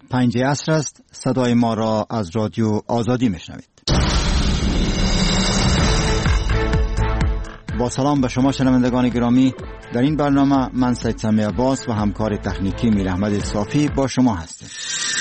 5 عصر است. صدای ما را از رادیو آزادی میشنوید. با سلام به شما شنوندگان گرامی، در این برنامه من سید سمی عباس و همکار تکنیکی میر احمد صافی با شما هستیم.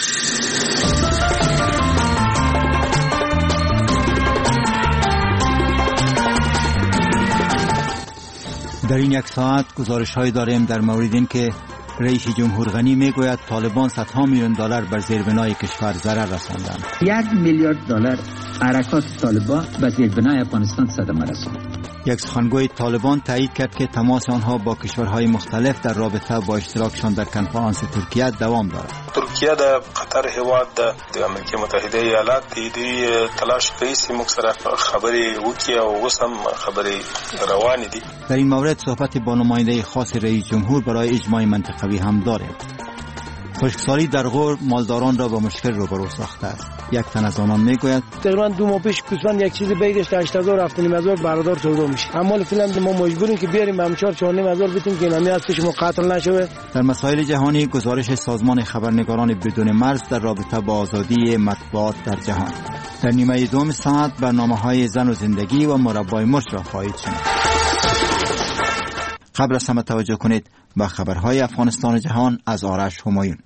در این یک ساعت گزارش‌هایی داریم در مورد این که رئیس جمهور غنی میگوید طالبان $100 میلیون بر زیربنای کشور ضرر رساندند. $1 میلیارد حرکات طالبان به زیربنای افغانستان صدمه رساند. یک سخنگوی طالبان تایید کرد که تماس آنها با کشورهای مختلف در رابطه با اشتراکشان در کنفرانس ترکیه دوام دارد. ترکیه د قطر هیواد د امریکا متحده ایالات د تلاش کوي چې موږ سره خبرې وکړي او اوس هم خبرې روانې دي. در این مورد صحبت با نماینده خاص رئیس جمهور برای اجماع منطقوی هم داریم. خشکسالی در غور مالداران را با مشکل روبرو ساخته است. یک تن از آنان میگوید تقریبا 2 ماه پیش کوسفند یک چیز بیدش 8000 7,500 برادر تولید میشه، اما فعلا ما مجبوریم که بیاریم هم 4,500 بدیم که نمی از پیش ما قتل نشه. در مسائل جهانی گزارش سازمان خبرنگاران بدون مرز در رابطه با آزادی مطبوعات در جهان. در نیمه دوم ساعت برنامه‌های زن و زندگی و مربای مرش را خواهید شنید. قبل از همه توجه کنید به خبرهای افغانستان و جهان از آرش همایون.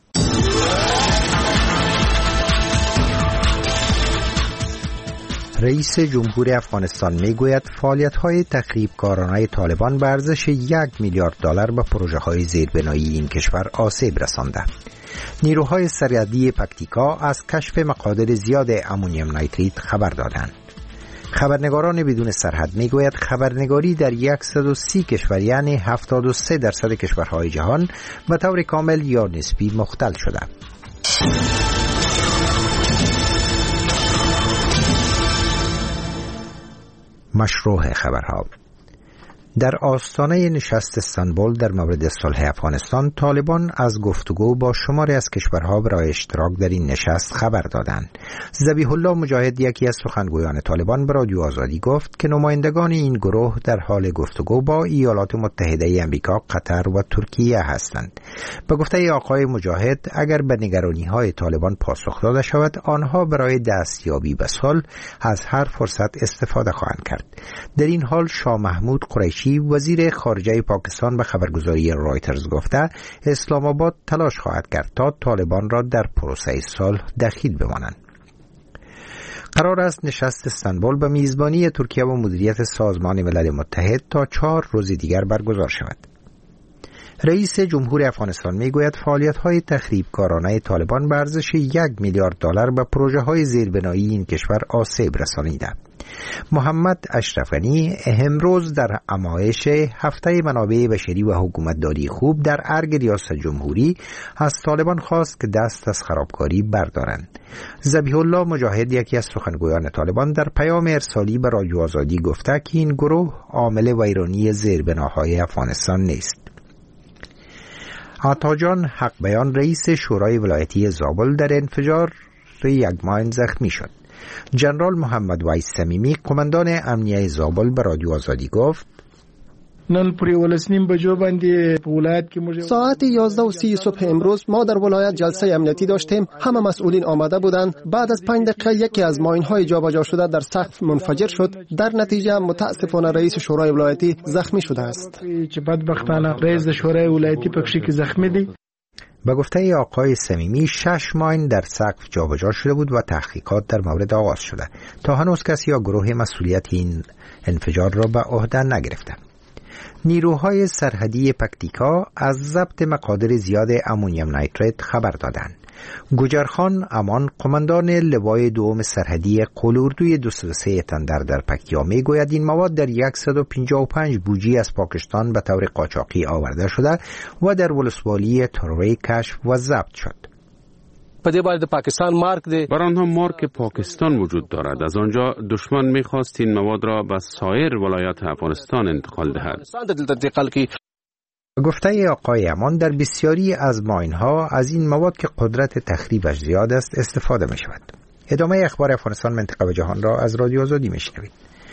رئیس جمهور افغانستان میگوید فعالیت‌های تخریبکارانه طالبان به ارزش $1 میلیارد به پروژه‌های زیربنایی این کشور آسیب رسانده. نیروهای سرحدی پکتیکا از کشف مقادیر زیاد امونیم نیتریت خبر دادند. خبرنگاران بدون سرحد میگوید خبرنگاری در 130 کشور یعنی 73% کشورهای جهان به طور کامل یا نسبی مختل شده. مشروع خبرها. در آستانه نشست استانبول در مورد صلح افغانستان، طالبان از گفتگو با شماری از کشورها برای اشتراک در این نشست خبر دادند. ذبیح الله مجاهد، یکی از سخنگویان طالبان، به رادیو آزادی گفت که نمایندگان این گروه در حال گفتگو با ایالات متحده آمریکا، قطر و ترکیه هستند. به گفته آقای مجاهد، اگر به نگرانی‌های طالبان پاسخ داده شود، آنها برای دستیابی به صلح از هر فرصت استفاده خواهند کرد. در این حال شاه محمود قریشی، وزیر خارجه پاکستان، به خبرگزاری رایترز گفته اسلام آباد تلاش خواهد کرد تا طالبان را در پروسه صلح دخیل بمانند. قرار است نشست استانبول به میزبانی ترکیه و مدیریت سازمان ملل متحد تا 4 روز دیگر برگزار شود. رئیس جمهور افغانستان میگوید فعالیت‌های تخریبکارانه طالبان به ارزش $1 میلیارد به پروژه‌های زیربنایی این کشور آسیب رسانیده. محمد اشرف غنی امروز در همایش هفته منابع بشری و حکومتداری خوب در ارگ ریاست جمهوری از طالبان خواست که دست از خرابکاری بردارند. ذبیح الله مجاهد، یکی از سخنگویان طالبان، در پیام ارسالی به رادیو آزادی گفته که این گروه عامل ویرانی زیربناهای افغانستان نیست. عطاجان حق بیان، رئیس شورای ولایتی زابل، در انفجار یک ماین زخمی شد. جنرال محمد وایس صمیمی، قماندان امنیه زابل، به رادیو آزادی گفت ساعت 11:30 صبح امروز ما در ولایت جلسه امنیتی داشتیم. همه مسئولین آمده بودند. بعد از 5 دقیقه یکی از ماین‌های جابجا شده در سقف منفجر شد. در نتیجه متاسفانه رئیس شورای ولایتی زخمی شده است. رئیس شورای ولایتی پکشی زخمی دی. به گفته آقای صمیمی 6 ماین در سقف جابجا شده بود و تحقیقات در مورد آغاز شده. تا هنوز کسی یا گروه مسئولیت این انفجار را به عهده نگرفته. نیروهای سرحدی پکتیکا از ضبط مقادیر زیاد امونیم نیتریت خبر دادند. گوجرخان امان، قماندان لوای دوم سرحدی قلاردوی 203 تندر در پکتیا میگوید این مواد در 155 بوجی از پاکستان به طور قاچاقی آورده شده و در ولسوالی تروی کشف و ضبط شد. په دې باندې پاکستان مارک دی. بر آنها مارک پاکستان وجود دارد. از آنجا دشمن می‌خواست این مواد را به سایر ولایات افغانستان انتقال دهد. گفته آقای امان، در بسیاری از ماین‌ها از این مواد که قدرت تخریبش زیاد است استفاده می‌شود. ادامه اخبار افغانستان، منطقه و جهان را از رادیو آزادی می‌شنوید.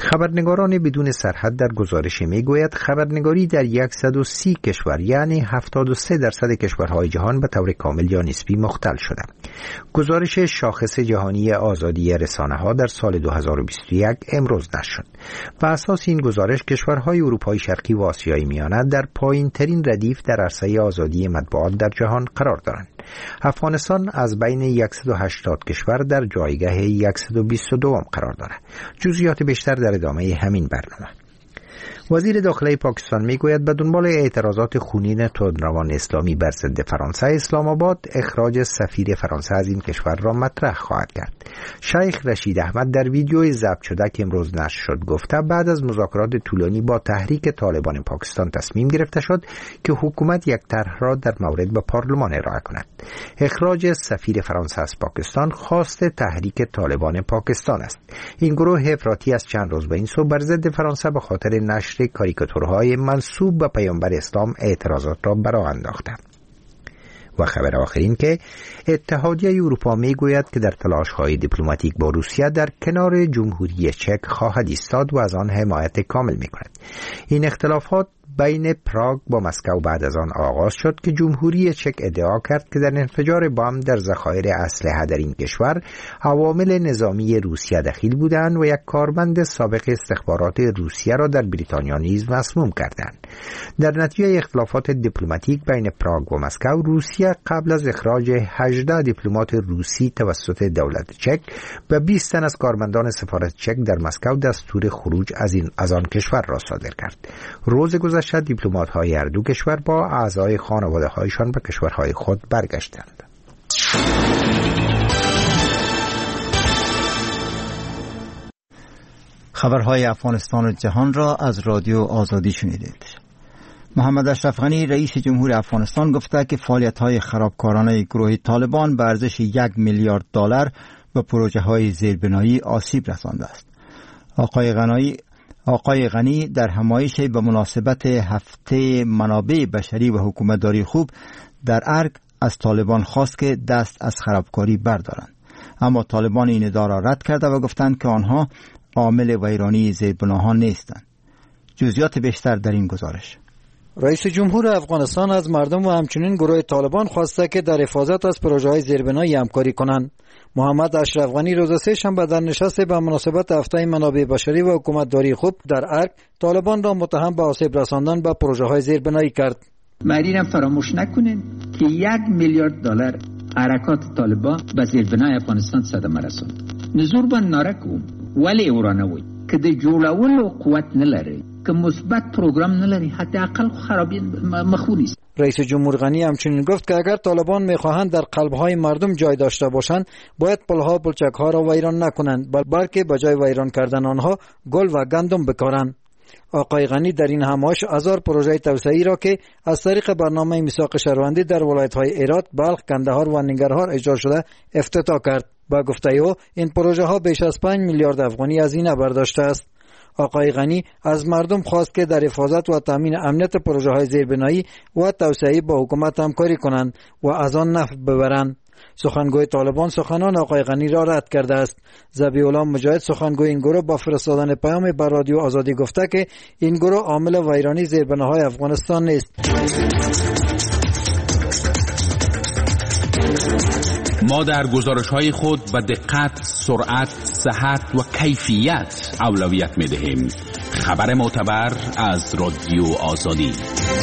خبرنگاران بدون سرحد در گزارش میگوید خبرنگاری در 130 کشور یعنی 73% کشورهای جهان به طور کامل یا نسبی مختل شده. گزارش شاخص جهانی آزادی رسانه‌ها در سال 2021 امروز نشر شد. بر اساس این گزارش کشورهای اروپای شرقی و آسیای میانه در پایین‌ترین ردیف در عرصه آزادی مطبوعات در جهان قرار دارند. افغانستان از بین 180 کشور در جایگاه 122 قرار دارد. جزئیات بیشتر در ادامه همین برنامه. وزیر داخلی پاکستان میگوید به دنبال اعتراضات خونین تندروان اسلامی بر ضد فرانسه، اسلام آباد اخراج سفیر فرانسه از این کشور را مطرح خواهد کرد. شیخ رشید احمد در ویدیوی ضبط شده که امروز نشر شد گفته بعد از مذاکرات طولانی با تحریک طالبان پاکستان تصمیم گرفته شد که حکومت یک طرح را در مورد به پارلمان ارائه کند. اخراج سفیر فرانسه از پاکستان خواست تحریک طالبان پاکستان است. این گروه افراطی از چند روز به این سو بر ضد فرانسه به خاطر نشر کاریکاتورهای منسوب به پیامبر اسلام اعتراضات را برآ انداخته. و خبر آخرین که اتحادیه اروپا میگوید که در تلاش‌های دیپلماتیک با روسیه در کنار جمهوری چک خواهد ایستاد و از آن حمایت کامل می‌کند. این اختلافات بین پراگ با مسکو بعد از آن آغاز شد که جمهوری چک ادعا کرد که در انفجار بمب در ذخایر اسلحه در این کشور عوامل نظامی روسیه دخیل بودند و یک کارمند سابق استخبارات روسیه را در بریتانیا نیز مسموم کردند. در نتیجه اختلافات دیپلماتیک بین پراگ و مسکو، روسیه قبل از اخراج 18 دیپلمات روسی توسط دولت چک به 20 تن از کارمندان سفارت چک در مسکو دستور خروج از آن کشور را صادر کرد. روز گذشته دیپلمات‌های هر دو کشور با اعضای خانواده‌هایشان به کشورهای خود برگشتند. خبرهای افغانستان و جهان را از رادیو آزادی شنیدید. محمد اشرف غنی رئیس جمهور افغانستان گفته که فعالیت‌های خرابکارانه گروه طالبان به ارزش 1 میلیارد دلار به پروژه‌های زیربنایی آسیب رسانده است. آقای غنی در همایش به مناسبت هفته منابع بشری و حکومتداری خوب در ارگ از طالبان خواست که دست از خرابکاری بردارند، اما طالبان این ادعا را رد کرده و گفتند که آنها عامل ویرانی زیربناها نیستند. جزئیات بیشتر در این گزارش. رئیس جمهور افغانستان از مردم و همچنین گروه طالبان خواسته که در حفاظت از پروژه‌های زیربنایی همکاری کنند. محمد اشرف غنی روز سه‌شنبه در نشست به مناسبت هفته منابع بشری و حکومتداری خوب در ارگ طالبان را متهم به آسیب رساندن به پروژه‌های زیربنایی کرد. مردم فراموش نکنین که 1 میلیارد دلار حرکات طالبان به زیربنای افغانستان صدمه رساند. نزور به نارکو ولی اورانوی که د جوړولو قوت نه لري، که مثبت پروگرام نه لري، حداقل خرابی مخونی است. رئیس جمهور غنی همچنین گفت که اگر طالبان میخواهند در قلب‌های مردم جای داشته باشند، باید پل‌ها و پلچک‌ها را ویران نکنند، بلکه به جای ویران کردن آنها گل و گندم بکارند. آقای غنی در این همایش هزار پروژه توسعه‌ای را که از طریق برنامه میثاق شهروندی در ولایت‌های هرات، بلخ، کندهار و ننگرهار اجرا شده افتتاح کرد. با گفته او این پروژه ها بیش از 5 میلیارد افغانی هزینه برداشته است. آقای غنی از مردم خواست که در حفاظت و تامین امنیت پروژه های زیربنایی و توسعه‌ای با حکومت همکاری کنند و از آن نفع ببرند. سخنگوی طالبان سخنان آقای غنی را رد کرده است. ذبیح الله مجاهد سخنگوی این گروه با فرستادن پیام بر رادیو آزادی گفته که این گروه عامل ویرانی زیربناهای افغانستان نیست. ما در گزارش‌های خود به دقت، سرعت، صحت و کیفیت اولویت می‌دهیم. خبر معتبر از رادیو آزادی.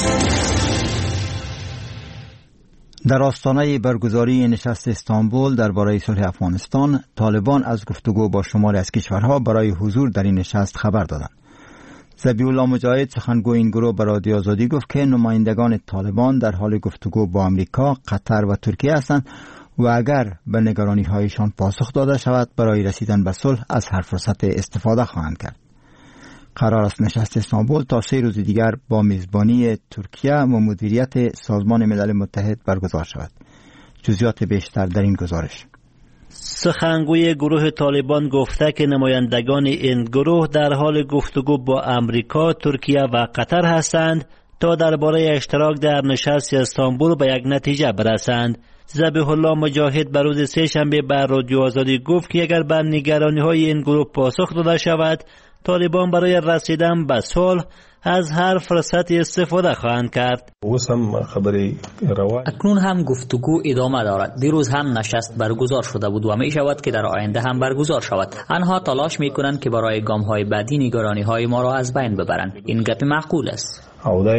در آستانه برگزاری نشست استانبول درباره صلح افغانستان، طالبان از گفتگو با شماری از کشورها برای حضور در این نشست خبر دادند. ذبیح الله مجاهد سخنگوی این گروه به رادیو آزادی گفت که نمایندگان طالبان در حال گفتگو با آمریکا، قطر و ترکیه هستند و اگر به نگرانی‌هایشان پاسخ داده شود برای رسیدن به صلح از هر فرصت استفاده خواهند کرد. قرار است نشست استانبول تا 3 روز دیگر با میزبانی ترکیه و مدیریت سازمان ملل متحد برگزار شود. جزئیات بیشتر در این گزارش. سخنگوی گروه طالبان گفته که نمایندگان این گروه در حال گفتگو با امریکا، ترکیه و قطر هستند تا درباره اشتراک در نشست استانبول به یک نتیجه برسند. ذبیح الله مجاهد بر روز سه‌شنبه بر رادیو آزادی گفت که اگر به نگرانی‌های این گروه پاسخ داده شود طالبان برای رسیدن به صلح از هر فرصتی استفاده خواهند کرد. اکنون هم گفتگو ادامه دارد. دیروز هم نشست برگزار شده بود و می شود که در آینده هم برگزار شود. آنها تلاش می کنند که برای گام های بعدی نگرانی های ما را از بین ببرند. این گپ معقول است.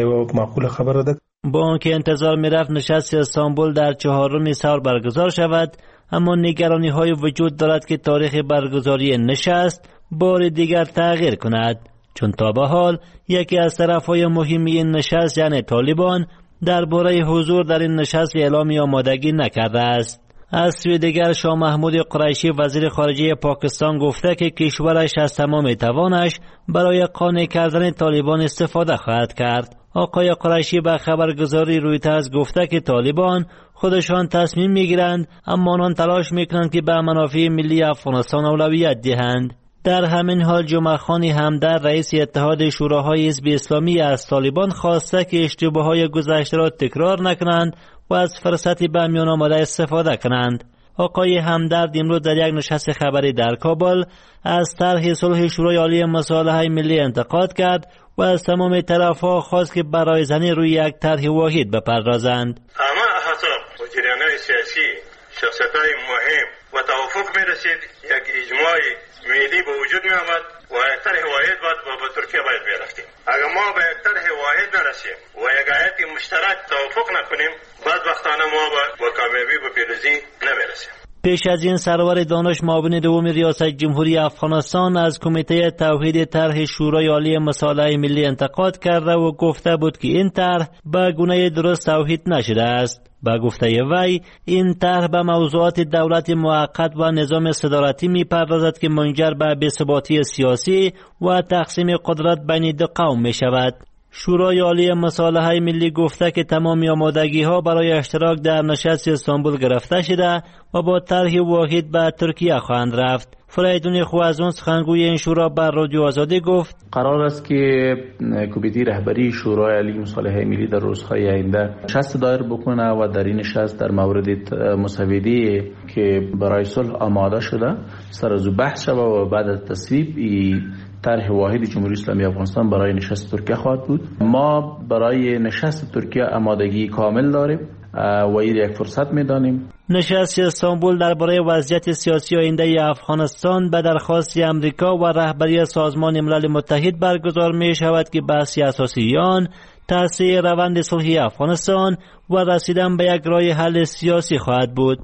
با آنکه انتظار می رفت نشست استانبول در 4 سال برگزار شود، اما نگرانی های وجود دارد که تاریخ برگزاری نشست بار دیگر تغییر کند، چون تا به حال یکی از طرفهای مهمی این نشست یعنی طالبان درباره حضور در این نشست اعلام آمادگی نکرده است. از سوی دیگر شاه محمود قریشی وزیر خارجه پاکستان گفته که کشورش از تمام توانش برای قانع کردن طالبان استفاده خواهد کرد. آقای قریشی به خبرگزاری رویترز گفته که طالبان خودشان تصمیم میگیرند، اما آنان تلاش میکنند که به منافع ملی افغانستان اولویت دهند. در همین حال جمعه خانی همدرد رئیس اتحاد شوراهای حزب اسلامی از طالبان خواسته که اشتباهات گذشته را تکرار نکنند و از فرصتی به میان آمده استفاده کنند. آقای همدرد امروز در یک نشست خبری در کابل از طرح صلح شورای عالی مصالحه ملی انتقاد کرد و از تمام طرف‌ها خواست که برای زنی روی یک طرح واحد بپردازند. همه احزاب و جریان‌های سیاسی، شخصیت‌های مهم و توافق می‌رسید، یک اجماع ملی به وجود می‌آمد و یک طرح واحد به ترکیه باید می‌رفتیم. اگر ما به یک طرح واحد نرسیم و یک آیت مشترک توافق نکنیم، بدبختانه ما به کامیابی و پیروزی نمی‌رسیم. پیش از این سرور دانش معاون دوم ریاست جمهوری افغانستان از کمیته توحید طرح شورای عالی مصالحه ملی انتقاد کرده و گفته بود که این طرح به گونه درست توحید نشده است. به گفته وی این طرح به موضوعات دولت موقت و نظام صدارتی می‌پردازد که منجر به بی‌ثباتی سیاسی و تقسیم قدرت بین دو قوم می‌شود. شورای عالی مصالحه ملی گفته که تمامی آمادگی‌ها برای اشتراک در نشست استانبول گرفته شده و با طرح واحد به ترکیه خواهند رفت. فریدون خوازون سخنگوی این شورا بر رادیو آزادی گفت قرار است که کمیته رهبری شورای عالی مصالحه ملی در روزهای آینده نشست دایر بکنه و در این نشست در مورد مسوده‌ای که برای صلح آماده شده سر از بحث شود و بعد از تصویب طرح واحد جمهوری اسلامی افغانستان برای نشست ترکیه خواهد بود. ما برای نشست ترکیه آمادگی کامل داریم و این یک فرصت می‌دانیم. نشست استانبول درباره وضعیت سیاسی آینده افغانستان به درخواست امریکا و رهبری سازمان ملل متحد برگزار می‌شود که بحث اساسی آن تأسیس روند صلحی افغانستان و رسیدن به یک راه حل سیاسی خواهد بود.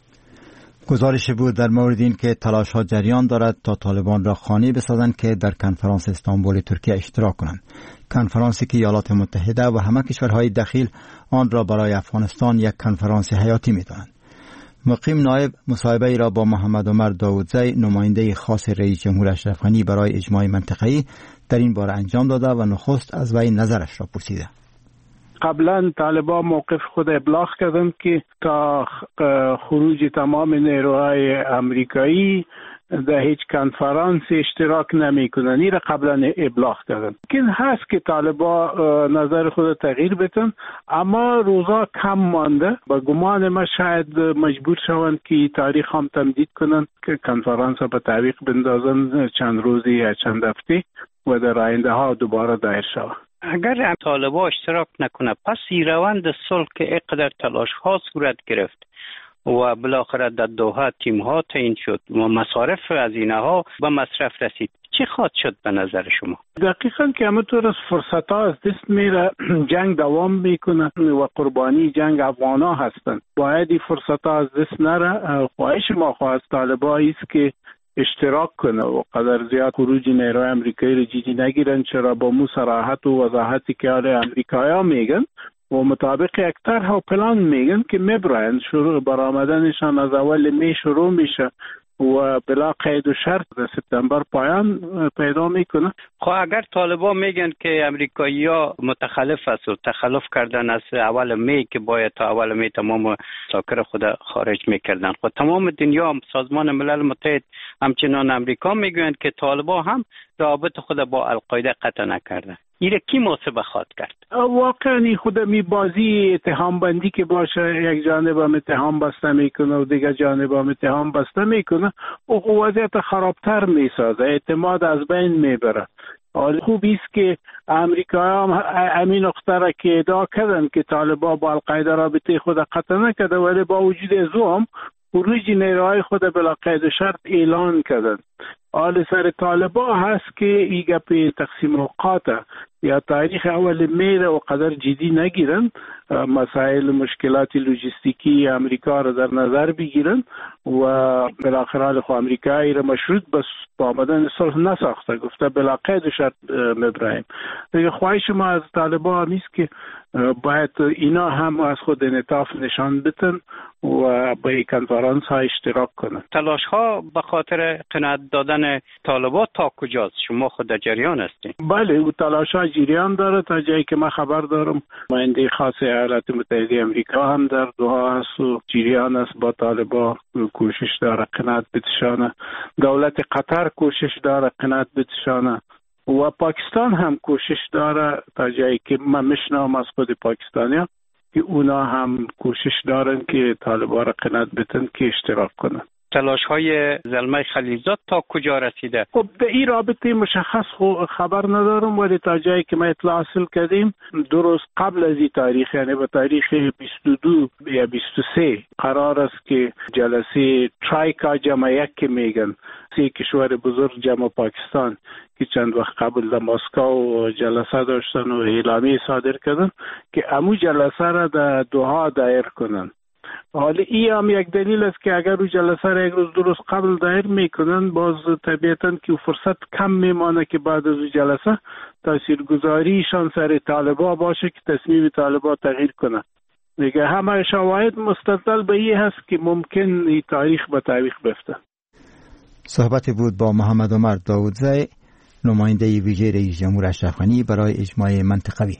گزارش بود در مورد این که تلاش ها جریان دارد تا طالبان را خانه بسازند که در کنفرانس استانبول ترکیه اشتراک کنند. کنفرانسی که ایالات متحده و همه کشورهای دخیل آن را برای افغانستان یک کنفرانس حیاتی می‌دانند. مقیم نایب مصاحبه ای را با محمد عمر داودزی نماینده خاص رئیس جمهور اشرف غنی برای اجماع منطقه‌ای در این باره انجام داده و نخست از وی نظرش را پرسیده. قبلا طالبان موقف خود ابلاغ کردند که تا خروج تمام نیروهای امریکایی در هیچ کنفرانس اشتراک نمی کنند. این را قبلا ابلاغ کردند. ممکن هست که طالبان نظر خود تغییر بدن، اما روزا کم مانده. با گمان ما شاید مجبور شوند که تاریخ هم تمدید کنند که کنفرانس به تعویق بندازند چند روزی یا چند هفته و در آینده ها دوباره دایر شود. اگر طالبان اشتراک نکنه پس این روند صلح که اینقدر تلاش ها صورت گرفت و بالاخره در دوحه تیم ها تعیین شد و مصارف هزینه ها به مصرف رسید، چی خواهد شد به نظر شما؟ دقیقاً که همونطور از فرصت ها از دست میره، جنگ دوام میکنه و قربانی جنگ افغان ها هستند. باید این فرصت ها از دست نره. خواهش ما خواهد طالبان است که اشتراک کنه و قدر زیاد خروج نیروی امریکایی رو جدی نگیرن، چرا با مو صراحت و وضاحتی که امریکایی‌ها میگن و مطابق یک طرح و پلان میگن که میبرن شروع برآمدنشان از اول می شروع میشه و بلا قید و شرط در سپتامبر پایان پیدا میکنه. خب اگر طالبان میگن که امریکایی‌ها متخلف است و تخلف کردن از اول می که باید تا اول می تمام ساکر خود خارج میکردن، خب تمام دنیا سازمان ملل متحد همچنان امریکا میگویند که طالبان هم رابط خود با القاعده قطع نکرده. ایره کی محاسبه خواهد کرد؟ واقعا خود می بازی اتهام بندی که باشه، یک جانب هم اتهام بسته میکنه و دیگر جانب هم اتهام بسته میکنه و وضعیت خرابتر میسازه، اعتماد از بین میبره. حال خوبی است که امریکا هم همین نقطه را که ادعا کردن که طالبان با القاعده رابطه خود قطع نکرده، ولی با وجود از هم خروج نیروهای خود بلا قید و شرط اعلان کردن. حال سر طالبان هست که این گپ تقسیم اوقات یا تاریخ اول میره و قدر جدی نگیرن، مسائل مشکلات لوجستیکی امریکا را در نظر بگیرن و بالاخره خو امریکایی را مشروط بس با آمدن صلح نساخته، گفته بلا قید و شرط مبراهیم. دیگه خواهش ما از طالبان نیست که باید اینا هم از خود انعطاف نشان بدن و با این کنفرانس ها اشتراک کنن. تلاش ها به خاطر قناعت دادن طالبان تا کجاست؟ شما خود در جریان هستین؟ بله، او تلاش ها جریان داره. تا جایی که من خبر دارم نماینده خاص ایالات متحده امریکا هم در دوحه است و جریان است با طالبان کوشش داره قناعت بتشانه. دولت قطر کوشش داره قناعت بتشانه و پاکستان هم کوشش داره تا جایی که من میشنوم از خود پاکستانیا که اونا هم کوشش دارن که طالبان را قناعت بدن که اشتراک کنن. تلاش های زلمه خلیلزاد تا کجا رسیده؟ خب به این رابطه مشخص خبر ندارم، ولی تا جایی که ما اطلاع حاصل کردیم درست قبل از این تاریخ، یعنی به تاریخ 22 یا 23 قرار است که جلسه ترایکا جمع یک که میگن 3 کشور بزرگ جمع پاکستان که چند وقت قبل در مسکو جلسه داشتن و اعلامیه صادر کردن که امو جلسه را در دوحه دایر کنن. حالا این هم یک دلیل است که اگر او جلسه را یک روز درست قبل دایر میکنن، باز طبیعتاً که فرصت کم میمانه که بعد از او جلسه تاثیرگذاریشان سر طالبان باشه که تصمیم طالبان تغییر کنه. دیگه همه شواهد مستدل به این هست که ممکن این تاریخ به تعویق بفته. صحبت بود با محمد عمر داودزی، نماینده ویژه رئیس جمهور اشرف غنی برای اجماع منطقوی.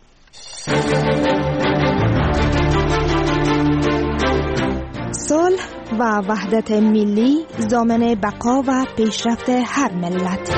صلح و وحدت ملی ضامن بقا و پیشرفت هر ملت.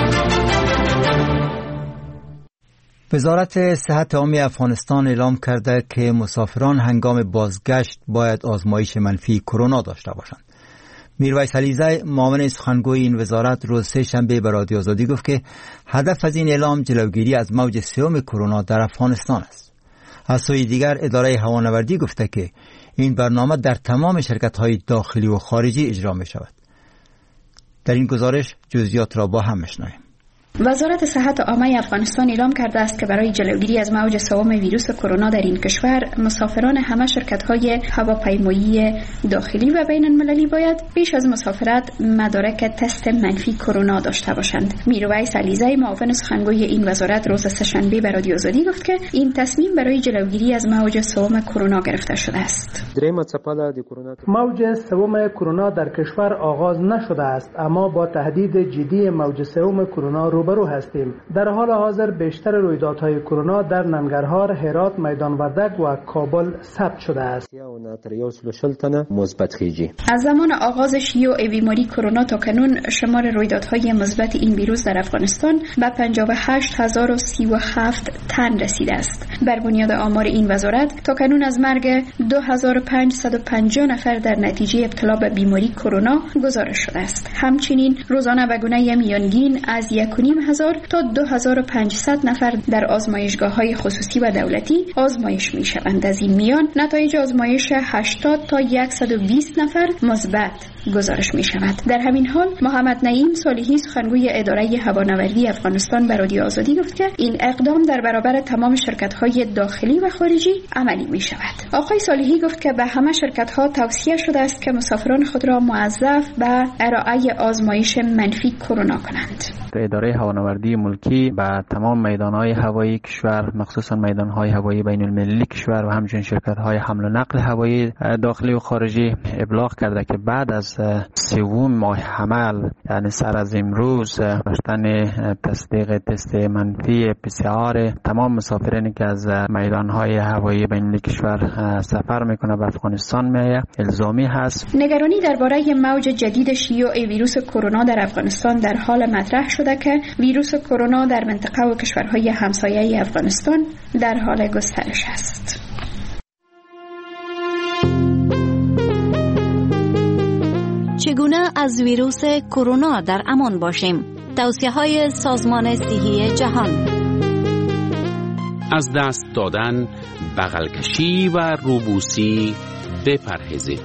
وزارت صحت عامه افغانستان اعلام کرده که مسافران هنگام بازگشت باید آزمایش منفی کرونا داشته باشند. میرویس علیزی معاون سخنگوی این وزارت روز سه‌شنبه به رادیو آزادی گفت که هدف از این اعلام جلوگیری از موج سوم کرونا در افغانستان است. از سوی دیگر اداره هوانوردی گفته که این برنامه در تمام شرکت‌های داخلی و خارجی اجرا می شود. در این گزارش جزئیات را با هم میشنویم. وزارت صحت عامه افغانستان اعلام کرده است که برای جلوگیری از موج سوم ویروس کرونا در این کشور مسافران همه شرکت‌های هواپیمایی داخلی و بین المللی باید پیش از مسافرت مدارک تست منفی کرونا داشته باشند. میرویس علیزی معاون سخنگوی این وزارت روز سه‌شنبه به رادیو آزادی گفت که این تصمیم برای جلوگیری از موج سوم کرونا گرفته شده است. موج سوم کرونا در کشور آغاز نشده است، اما با تهدید جدی موج سوم کرونا روبرو هستیم. در حال حاضر بیشتر رویدادهای کرونا در ننگرهار، هرات، میدان وردک و کابل ثبت شده است. از زمان آغاز شیوع بیماری کرونا تا کنون شمار رویدادهای مثبت این ویروس در افغانستان به 58037 تن رسیده است. بر بنیاد آمار این وزارت تا کنون از مرگ 2550 نفر در نتیجه ابتلا به بیماری کرونا گزارش شده است. همچنین روزانه به گونه میانگین از 1,500 تا 2500 نفر در آزمایشگاه‌های خصوصی و دولتی آزمایش می‌شوند. از این میان نتایج آزمایش 80 تا 120 نفر مثبت گزارش می‌شود. در همین حال محمد نعیم صالحی سخنگوی اداره هوانوردی افغانستان به رادیو آزادی گفت که این اقدام در برابر تمام شرکت‌های داخلی و خارجی عملی می‌شود. آقای صالحی گفت که به همه شرکت‌ها توصیه شده است که مسافران خود را موظف به ارائه آزمایش منفی کرونا کنند. اداره هوانوردی ملکی به تمام میدان‌های هوایی کشور، مخصوصاً میدان‌های هوایی بین‌المللی کشور و همچنین شرکت‌های حمل و نقل هوایی داخلی و خارجی ابلاغ کرده که بعد از سوم ماه حمل، یعنی سر از امروز، داشتن تصدیق تست منفی PCR تمام مسافرانی که از میدانهای هوایی بین کشور سفر میکنه به افغانستان میآید الزامی هست. نگرانی درباره موج جدید شیوع ویروس کرونا در افغانستان در حال مطرح شده که ویروس کرونا در منطقه و کشورهای همسایه افغانستان در حال گسترش است. چگونه از ویروس کرونا در امان باشیم؟ توصیه‌های سازمان صحی جهان. از دست دادن، بغل کشی و روبوسی بپرهیزید.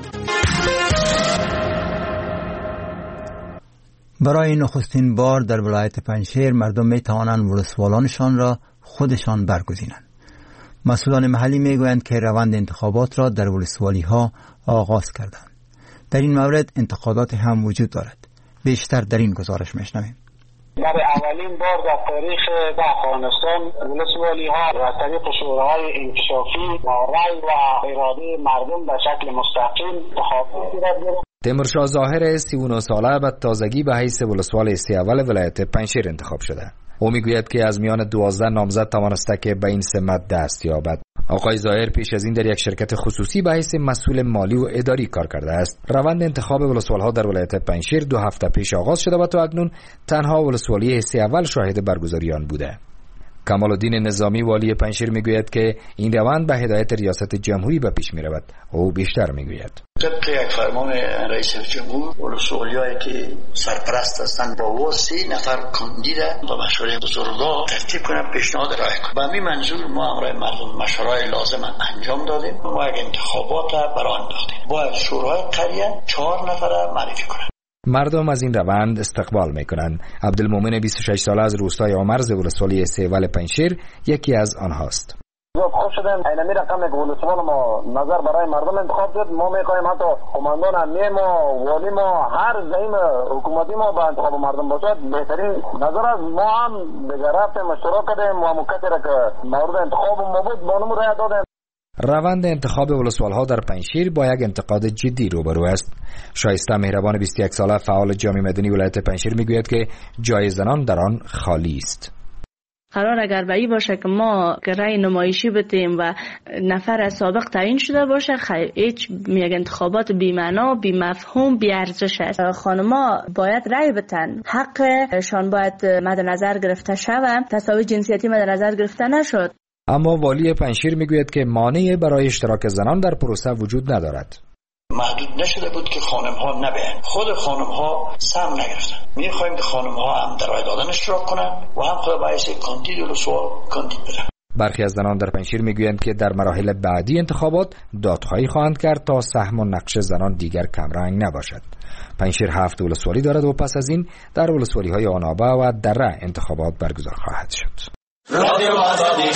برای نخستین بار در ولایت پنجشیر مردم می توانند ولسوالانشان را خودشان برگزینند. مسئولان محلی می گویند که روند انتخابات را در ولسوالی ها آغاز کردند. در این مورد انتقادات هم وجود دارد. بیشتر در این گزارش میشنویم. در اولین بار در تاریخ افغانستان ولسوالی ها از طریق شوراهای انکشافی با رأی و اراده مردم به شکل مستقیم انتخابات صورت گرفت. تیمورشاه ظاهر 39 ساله به تازگی به حیث ولسوال سی اول ولایت پنجشیر انتخاب شده. او میگوید که از میان 12 نامزد توانسته که به این سمت دست یابد. آقای ظاهر پیش از این در یک شرکت خصوصی به حیث مسئول مالی و اداری کار کرده است. روند انتخاب ولسوال‌ها در ولایت پنجشیر 2 هفته پیش آغاز شده و تا اکنون تنها ولسوالی سی اول شاهد برگزاری آن بوده. کمال الدین نظامی والی پنجشیر میگوید که این روند به هدایت ریاست جمهوری به پیش میرود. او بیشتر میگوید طبق یک فرمان رئیس جمهور ولسوالی‌هایی که سرپرست هستند با وو 3 نفر کاندید و مشورت بزرگا ترتیب کنند پیشنهاد رای کنند. به همین منظور ما امروز مردم مشورای لازم انجام دادیم و یک انتخابات برای انداختیم. با شورای قریه 4 نفر معرفی کنند. مردم از این روند استقبال میکنند. عبدالمومن 26 ساله از روستای آمرز ولسوالی سیول پنجشیر یکی از آنهاست. خوش شدیم اینمی رقم که ولسوال ما نظر برای مردم انتخاب شد. ما میخوایم حتی قماندان امنیه ما، والی ما، هر زعیم حکومتی ما به انتخاب مردم باشد. بهترین نظر از ما هم دیگر رفتیم اشتراک کردیم و مکتی را که مورد انتخاب ما بود بانم رای دادیم. روند انتخاب ولسوال‌ها در پنجشیر با یک انتقاد جدی روبرو است. شایسته مهربان 21 ساله فعال جامعه مدنی ولایت پنجشیر میگوید که جای زنان در آن خالی است. قرار اگر به این باشه که ما که رأی نمایشی بتیم و نفر سابق تعیین شده باشه، هیچ یک انتخابات بی‌معنا، بی‌مفهوم، بی‌ارزش است. خانم‌ها باید رأی بدن، حقشان باید مد نظر گرفته شود، تساوی جنسیتی مد نظر گرفته نشد. اما والی پنجشیر میگوید که مانعی برای اشتراک زنان در پروسه وجود ندارد. محدود نشده بود که خانم ها نبین. خود خانم ها سهم نگرفتن. میخوایم که خانم ها هم در رای دادن اشتراک کنن و هم خود باعث کاندید ولسوال کاندید بدن. برخی از زنان در پنجشیر میگویند که در مراحل بعدی انتخابات دادخواهی خواهند کرد تا سهم و نقش زنان دیگر کمرنگ نباشد. پنجشیر 7 ولسوالی دارد و پس از این در ولسوالی های آنابه و دره انتخابات برگزار خواهد شد. رادیو آزادی.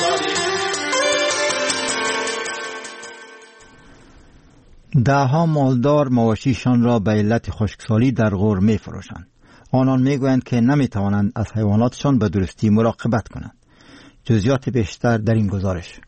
دهها مالدار مواشیشان را به علت خشکسالی در غور می فروشند. آنان می گویند که نمی توانند از حیواناتشان به درستی مراقبت کنند. جزئیات بیشتر در این گزارش.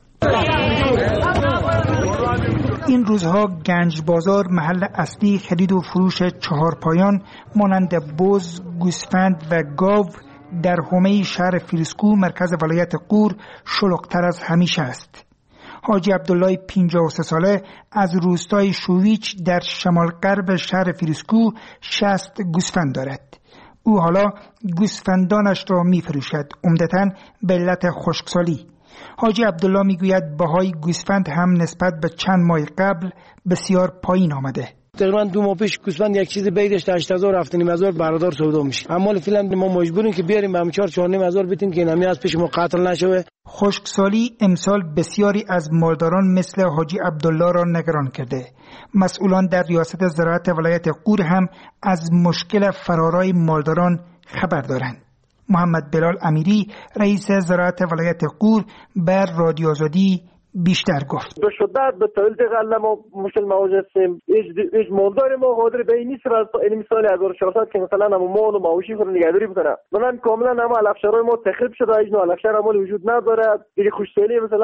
این روزها گنج بازار محل اصلی خرید و فروش چهارپایان مانند بز، گوسفند و گاو در حومه شهر فیروزکوه مرکز ولایت غور شلوغ‌تر از همیشه است. حاجی عبدالله 53 ساله از روستای شویچ در شمال غرب شهر فیروزکوه 60 گوسفند دارد. او حالا گوسفندانش را می فروشد، عمدتاً به علت خشکسالی. حاجی عبدالله می گوید بهای گوسفند هم نسبت به چند ماه قبل بسیار پایین آمده. تقریبا 2 ماه پیش گوسفند یک چیز بیدش 8000 7000 برادر سودا میشه. اما فعلا ما مجبوریم که بیاریم هم 4 4500 بدیم که نمی از پیش ما قتل نشه. خشکسالی امسال بسیاری از مالداران مثل حاجی عبدالله را نگران کرده. مسئولان در ریاست زراعت ولایت غور هم از مشکل فرارای مالداران خبر دارند. محمد بلال امیری رئیس زراعت ولایت غور بر رادیو آزادی بیشتر گفت. به شدت به تولید غله ما مشکل مواجه هستیم. هیچ مالدار ما قادر به این نیست این مثال 1600 که مثلا هم مال و مواشی خود نگهداری بکنه. مثلا کاملا هم علفشارای ما تخریب شده، هیچ نوع علفشار عمل وجود نداره. دیگه خشکسالی مثلا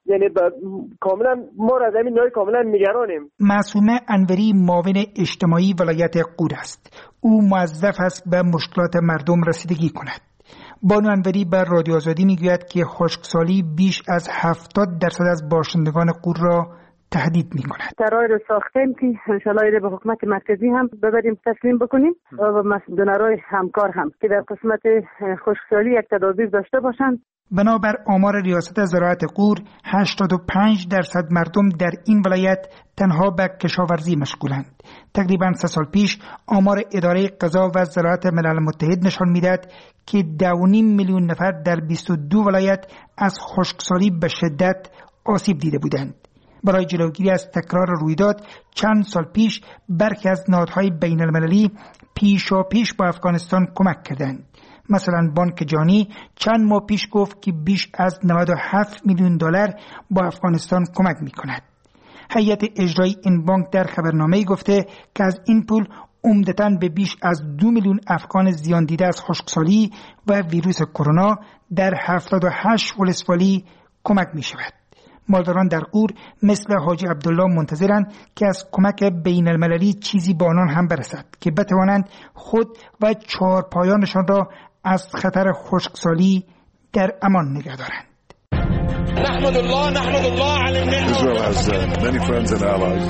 یعنی کاملا ما را از همین نوع کاملا نگرانیم. معصومه انوری معاون اجتماعی ولایت غور است. او موظف است به مشکلات مردم رسیدگی کند. بانو انوری بر رادیو آزادی میگوید که خشکسالی بیش از 70% از باشندگان غور را تهدید می‌کند. شرایط رو ساختیم که انشالله به حکومت مرکزی هم ببریم تسلیم بکنیم و دونرای همکار هم که در قسمت خشکسالی یک تدابیر داشته باشند. بنابر آمار ریاست زراعت غور 85% مردم در این ولایت تنها به کشاورزی مشغولند. تقریباً 3 سال پیش آمار اداره غذا و زراعت ملل متحد نشان می‌دهد که 2.5 میلیون نفر در 22 ولایت از خشکسالی به شدت آسیب دیده بودند. برای جلوگیری از تکرار رویداد چند سال پیش برخی از نهادهای بین المللی پیشاپیش با افغانستان کمک کردند. مثلا بانک جهانی چند ماه پیش گفت که بیش از 97 میلیون دلار با افغانستان کمک می‌کند. هیئت اجرایی این بانک در خبرنامه‌ای گفته که از این پول عمدتاً به بیش از 2 میلیون افغان زیان دیده از خشکسالی و ویروس کرونا در 78 ولسوالی کمک می‌شود. مالداران در غور مثل حاجی عبدالله منتظرند که از کمک بین المللی چیزی به آنان هم برسد که بتوانند خود و چهارپایانشان را از خطر خشکسالی در امان نگه دارند. نحمد الله على النعمة. Israel has many friends and allies.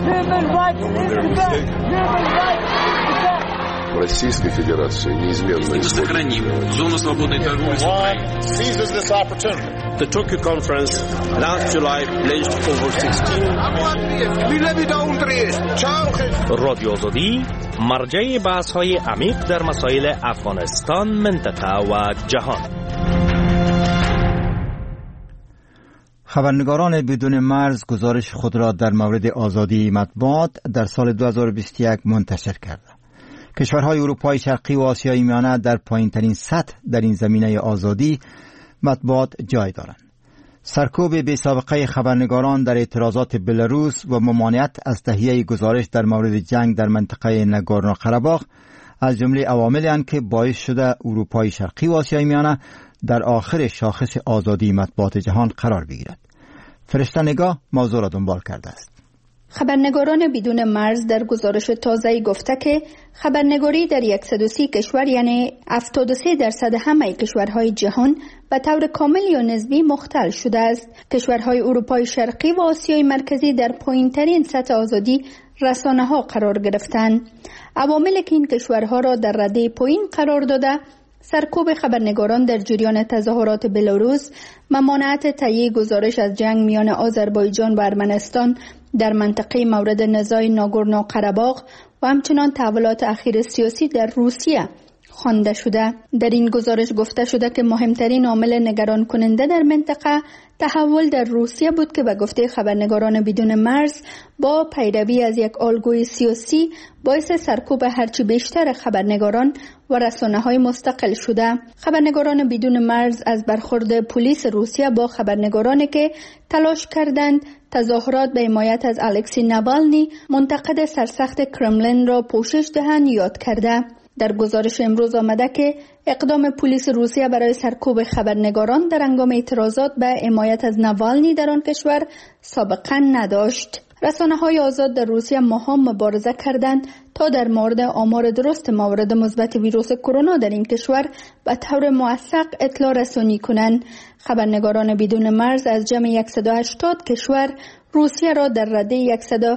Российской Федерации неизменно сохраним зону свободной торговли с Украиной. Seizes this opportunity. The Tokyo conference last July pledged over 16 رادیو آزادی مرجع بحث‌های عمیق در مسائل افغانستان، منطقه و جهان. خبرنگاران بدون مرز گزارش خود را در مورد آزادی مطبوعات در سال 2021 منتشر کردند. کشورهای اروپای شرقی و آسیای میانه در پایین‌ترین سطح در این زمینه آزادی مطبوعات جای دارند. سرکوب بی‌سابقه خبرنگاران در اعتراضات بلاروس و ممانعت از تهیه گزارش در مورد جنگ در منطقه ناگورنو قره‌باغ از جمله عواملی اند که باعث شده اروپای شرقی و آسیای میانه در آخر شاخص آزادی مطبوعات جهان قرار بگیرد. فرشته نگاه موضوع را دنبال کرده است. خبرنگاران بدون مرز در گزارش تازه‌ای گفته که خبرنگاری در 130 کشور یعنی 73% همه کشورهای جهان به طور کامل یا نسبی مختل شده است. کشورهای اروپای شرقی و آسیای مرکزی در پایین‌ترین سطح آزادی رسانه‌ها قرار گرفتند. عواملی که این کشورها را در رده پایین قرار داده سرکوب خبرنگاران در جریان تظاهرات بلاروس، ممانعت تهیه گزارش از جنگ میان آذربایجان و ارمنستان در منطقه مورد نزاع ناگورنو قره‌باغ و همچنان تحولات اخیر سیاسی در روسیه خوانده شده. در این گزارش گفته شده که مهمترین عامل نگران کننده در منطقه تحول در روسیه بود که به گفته خبرنگاران بدون مرز با پیروی از یک الگوی سیاسی باعث سرکوب هرچی بیشتر خبرنگاران و رسانه‌های مستقل شده. خبرنگاران بدون مرز از برخورد پلیس روسیه با خبرنگارانی که تلاش کردند تظاهرات به حمایت از الکسی ناوالنی منتقد سرسخت کرملین را پوشش دهند یاد کرده. در گزارش امروز آمده که اقدام پلیس روسیه برای سرکوب خبرنگاران در هنگام اعتراضات به حمایت از ناوالنی در آن کشور سابقه نداشت. رسانه‌های آزاد در روسیه ماها مبارزه کردند تا در مورد آمار درست موارد مثبت ویروس کرونا در این کشور به طور موثق اطلاع رسانی کنند. خبرنگاران بدون مرز از جمع 180 کشور روسیه را در رده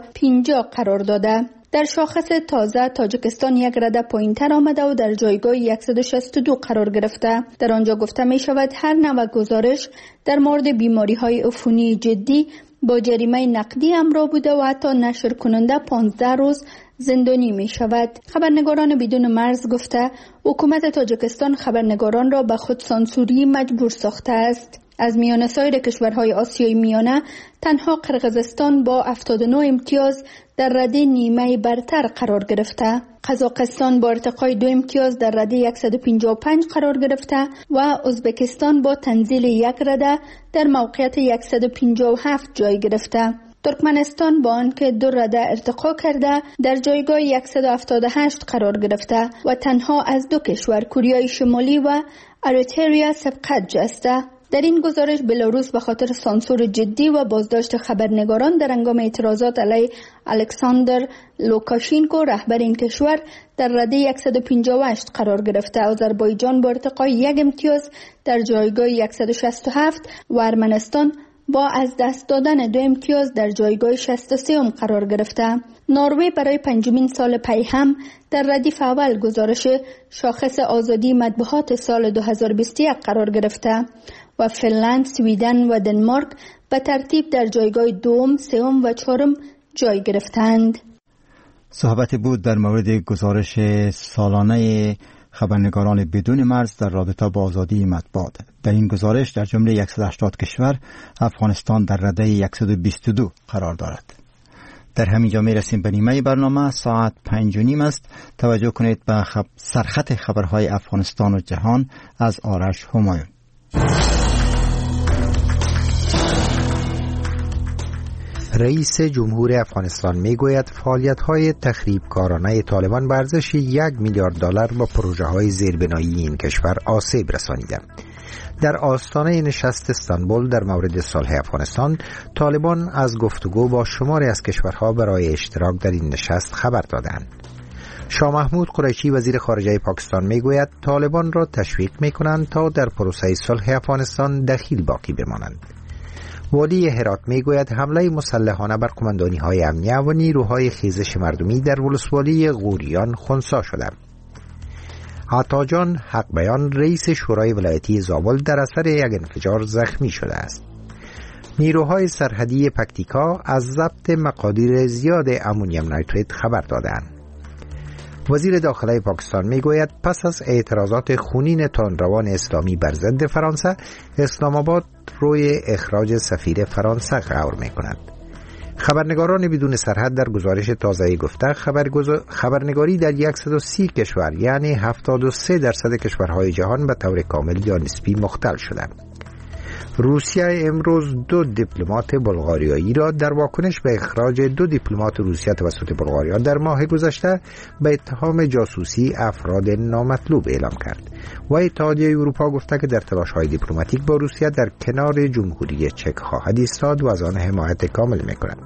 150 قرار داده. در شاخص تازه تاجیکستان یک رده پایین‌تر آمده و در جایگاه 162 قرار گرفته. در آنجا گفته می شود هر نوع گزارش در مورد بیماری‌های عفونی جدی با جریمه نقدی همراه بوده و حتی نشر کننده 15 روز زندانی می شود. خبرنگاران بدون مرز گفته حکومت تاجیکستان خبرنگاران را به خود سانسوری مجبور ساخته است. از میان سایر کشورهای آسیای میانه تنها قرقیزستان با 79 امتیاز در رده نیمه برتر قرار گرفته. قزاقستان با ارتقای 2 امتیاز در رده 155 قرار گرفته و ازبکستان با تنزیل 1 رده در موقعیت 157 جای گرفته. ترکمنستان با آنکه 2 رده ارتقا کرده در جایگاه 178 قرار گرفته و تنها از 2 کشور کوریای شمالی و اریتریا سبقت جسته. در این گزارش بلاروس به خاطر سانسور جدی و بازداشت خبرنگاران در هنگام اعتراضات علیه الکساندر لوکاشینکو رهبر این کشور در رده 158 قرار گرفته. آذربایجان با ارتقای 1 امتیاز در جایگاه 167 و ارمنستان با از دست دادن 2 امتیاز در جایگاه 63 قرار گرفته. نروژ برای 5مین سال پی هم در ردیف اول گزارش شاخص آزادی مطبوعات سال 2021 قرار گرفته و فنلند، سویدن و دنمارک به ترتیب در جایگاه 2، 3 و 4 جای گرفتند. صحبت بود در مورد گزارش سالانه خبرنگاران بدون مرز در رابطه با آزادی مطبوعات. در این گزارش در جمله 180 کشور افغانستان در رده 122 قرار دارد. در همین جا میرسیم به نیمه برنامه. ساعت 5:30 است. توجه کنید به سرخط خبرهای افغانستان و جهان از آرش همایون. رئیس جمهور افغانستان میگوید فعالیت‌های تخریبکارانه طالبان به ارزش $1 میلیارد به پروژه‌های زیربنایی این کشور آسیب رسانیده. در آستانه نشست استانبول در مورد صلح افغانستان، طالبان از گفتگو با شماری از کشورها برای اشتراک در این نشست خبر دادند. شاه محمود قریشی وزیر خارجه پاکستان میگوید طالبان را تشویق میکنند تا در پروسه صلح افغانستان دخیل باقی بمانند. والی هرات میگوید حمله مسلحانه بر قماندانی‌های امنیه و نیروهای خیزش مردمی در ولسوالی غوریان خنثی شده. عطاجان حق بیان رئیس شورای ولایتی زابل در اثر یک انفجار زخمی شده است. نیروهای سرحدی پکتیکا از ضبط مقادیر زیاد امونیم نیتریت خبر دادند. وزیر داخله پاکستان میگوید پس از اعتراضات خونین تندروان اسلامی بر ضد فرانسه، اسلام آباد روی اخراج سفیر فرانسه غور میکند. خبرنگاران بدون سرحد در گزارش تازه‌ای گفته خبرنگاری در 130 کشور یعنی 73% کشورهای جهان به طور کامل یا نسبی مختل شده. روسیه امروز 2 دیپلمات بلغاریایی را در واکنش به اخراج 2 دیپلمات روسیه توسط بلغاریا در ماه گذشته به اتهام جاسوسی افراد نامطلوب اعلام کرد و اتحادیه اروپا گفته که در تلاش‌های دیپلماتیک با روسیه در کنار جمهوری چک خواهد ایستاد و از آن حمایت کامل می‌کند.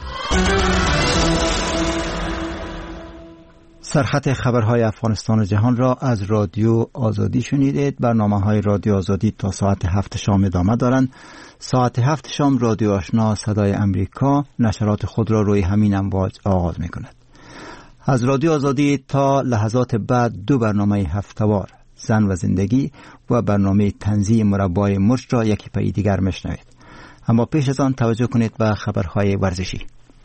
سرخط خبرهای افغانستان و جهان را از رادیو آزادی شنیدید. برنامه‌های رادیو آزادی تا ساعت 7 شام ادامه دارند. ساعت 7 شام رادیو آشنا صدای امریکا نشرات خود را روی همین امواج آغاز می‌کند. از رادیو آزادی تا لحظات بعد 2 برنامه هفته‌وار زن و زندگی و برنامه طنزی مربای مشت را یکی پای دیگر میشنوید. اما پیش از آن توجه کنید به خبرهای ورزشی.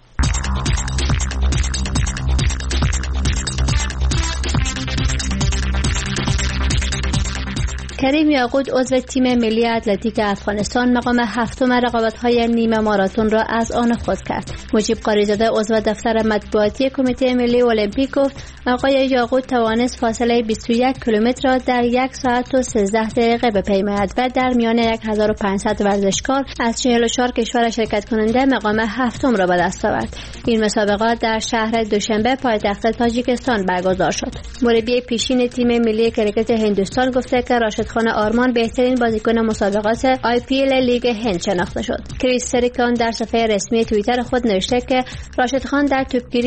کریم یاقوت عضو تیم ملی اتلتیک افغانستان مقام 7 رقابت‌های نیمه ماراتون را از آن خود کرد. مجیب قاریزاده عضو دفتر مطبوعاتی کمیته ملی المپیک گفت آقای یاقوت توانست فاصله 21 کیلومتر را در 1 ساعت و 13 دقیقه بپیماید و در میان 1500 ورزشکار از 44 کشور شرکت کننده مقام 7 را به دست آورد. این مسابقات در شهر دوشنبه پایتخت تاجیکستان برگزار شد. مربی پیشین تیم ملی کریکت هندوستان گفته که راشد خان آرمان بهترین بازیکن مسابقات IPL لیگ هند شناخته شد. کریس سریکان در صفحه رسمی توییتر خود نوشته که راشد خان در توپگیری